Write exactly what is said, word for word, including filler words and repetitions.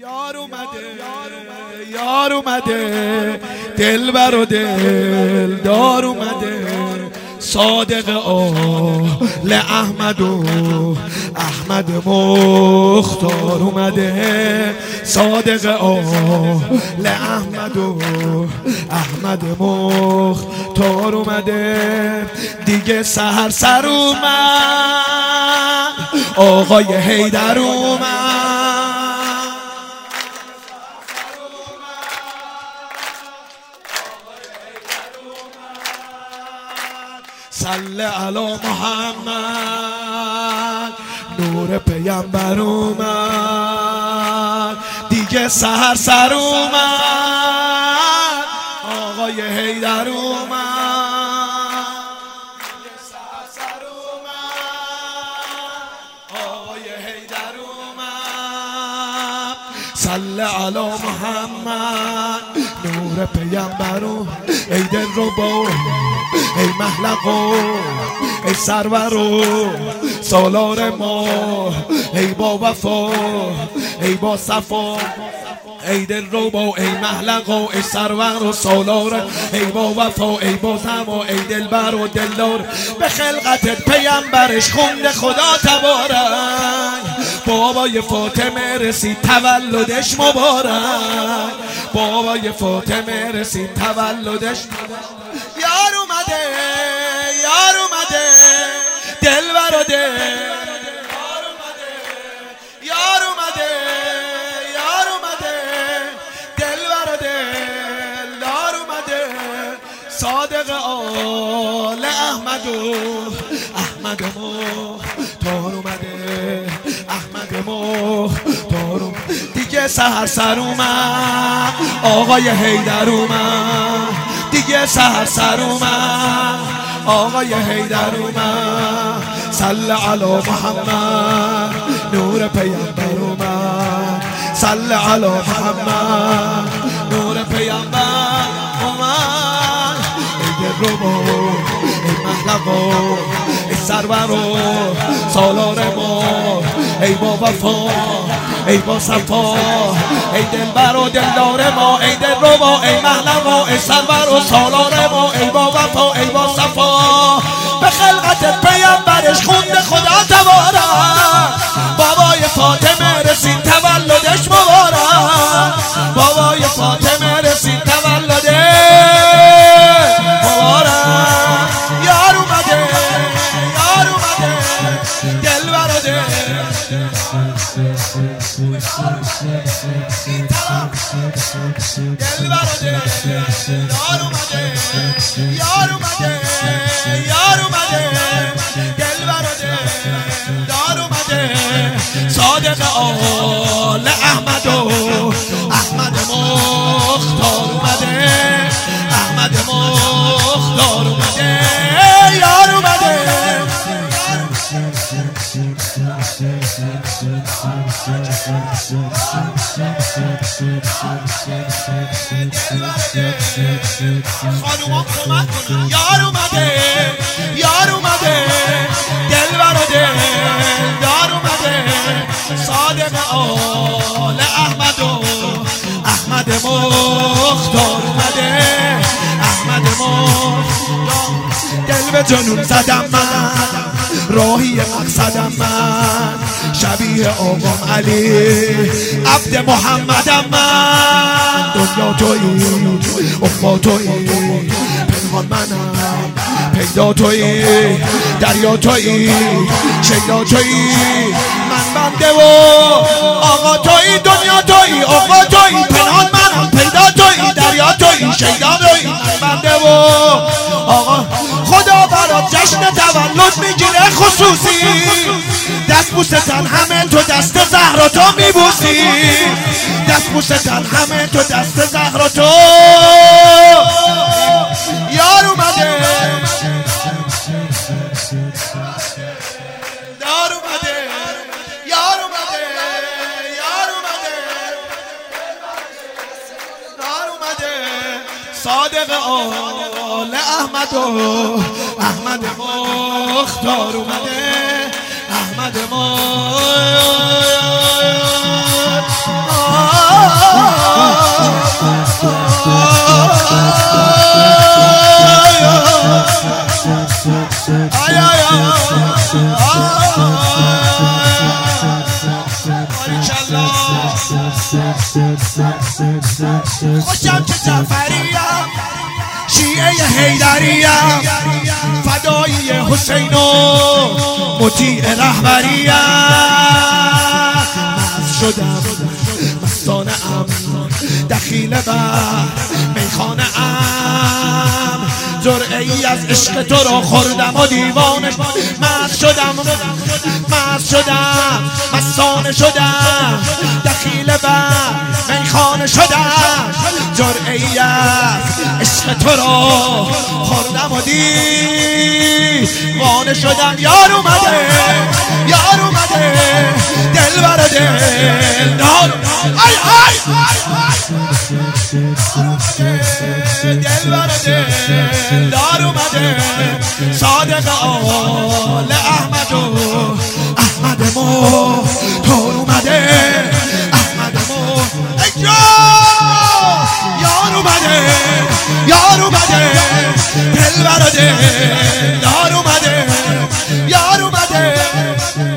یار اومده یار اومده دلبر و دلدار اومده صادق آل احمد و احمد مختار اومده صادق آل احمد و احمد مختار اومده دیگه سحر سر اومد آقای حیدر اومد صلی علی محمد نور پیامبر اومد دیگه سحر سر اومد آقای حیدر اومد دیگه سحر سر اومد آقای حیدر اومد صلی علی محمد نور پیامبر اومد ای دلربا ای محلقو ای سرورو سالار ما ای با وفا ای با صفا ای دلربا ای محلقو ای سرور و سالار ای با وفا ای با تما ای دلبر و دلدار به خلقتت پیامبرش خونده خدا تبارک بابای فاطمه رسید تولدش مبارک بابای فاطمه رسید تولدش یار اومده یار اومده دلبر و دل یار اومده یار اومده دلبر و دلدار اومده صادق آل احمد و احمد مختار اومده احمد مختار دیگه سحر سر اومد آقای حیدر اومد دیگه سحر سر اومد آقای حیدر اومد صلی علی محمد نور پیامبر اومد صلی علی محمد نور پیامبر اومد ای دلربا ای محلقو ای سرورو سالار ما ای با وفا ای با صفا ای دلبر و دلدار ما ای دلربا ای محلقو ای سرور و سالار ما ای با وفا ای با صفا به خلقت پیامبرش خونده خدا تبارک بابای فاطمه رسید تولدش مبارک بابای فاطمه رسید تولدش مبارک یار اومده یار اومده دلبر و دل دلبر و دل یار اومده یار اومده یار اومده دلبر و دلدار اومده صادق آل احمد و احمد مختار اومده احمد مختار اومده یار اومده خانوما کمک کنن یار اومده یار اومده دلبر و دلدار اومده صادق آل احمد و احمد مختار اومده احمد مختار دل به جنون زدم من راهی مقصدم من شبیه آقام علی عبد محمدم من دنیا تویی اخوا تویی پنهان منم پیدا تویی دریا تویی شیدا تویی من بنده و آقا تویی دنیا تویی اخوا تویی پنهان منم پیدا تویی دریا تویی شیدا تویی من بنده و آقا خدا برات جشن تولد میگیره خصوصی دست بوستن همه تو دست زهرا تو میبوسی دست بوستن همه تو دست زهرا تو یار اومده یار اومده یار اومده یار اومده یار اومده صادق آل احمد و احمد مختار اومده احمد مختار خوشم که جعفریم شیعه حیدریم فدایی حسین و مطیع رهبریم مست شدم مستانه ام دخیل بر میخانه ام جرعه ای از عشق تو رو خوردم و دیوانه مست شدم مست شدم مستانه شدم دخیل بر میخانه شدم جرعه ای از عشق تو رو خوردم و دیوانه شدم یار اومده یار اومده دل بر دل دار ای ای دل بر دل دار اومده صادق آل احمد و احمد مو تور اومده احمد مو ای یار اومده یار اومده دل بر دل دار اومده یار اومده